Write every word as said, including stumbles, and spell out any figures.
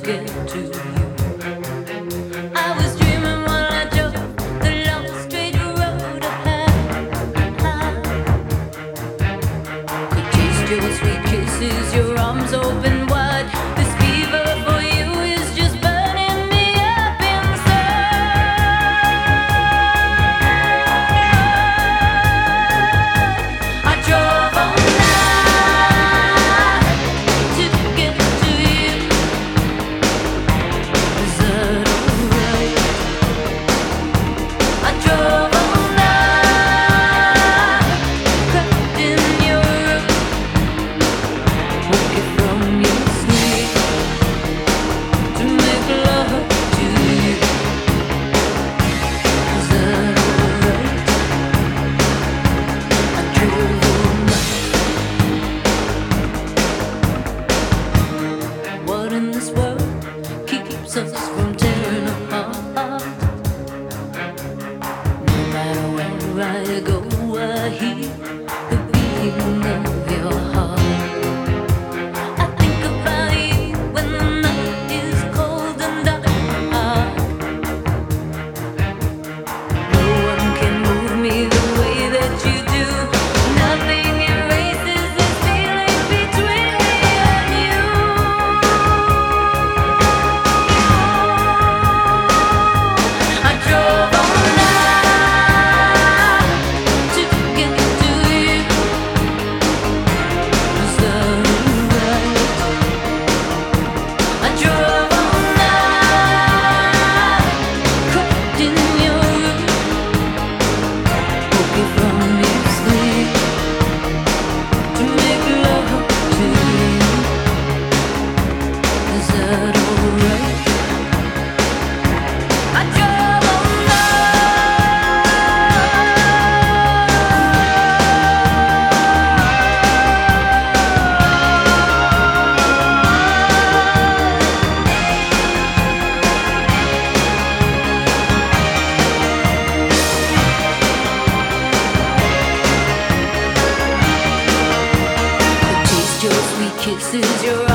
get to you. I was dreaming while I drove the long straight road ahead. Could taste your sweet kisses, your arms open wide. This fever for you is just burning me up inside. I drove all night to get to you. Is that alright? I drove all night, crept in your room, woke you from your sleep to make love to you. Is that alright? I drove all night. What in this world keeps us from tearing apart? No matter where I go, I hear the beating of your heart. I think about you when the night is cold and dark. No one can move me the way that you do. Nothing erases this feeling between me and you. I drove all night to get to you. Is that alright? I drove all night, crept in your room, woke you from your sleep to make love to you. Is that alright? I drove all night. Taste your sweet kisses, your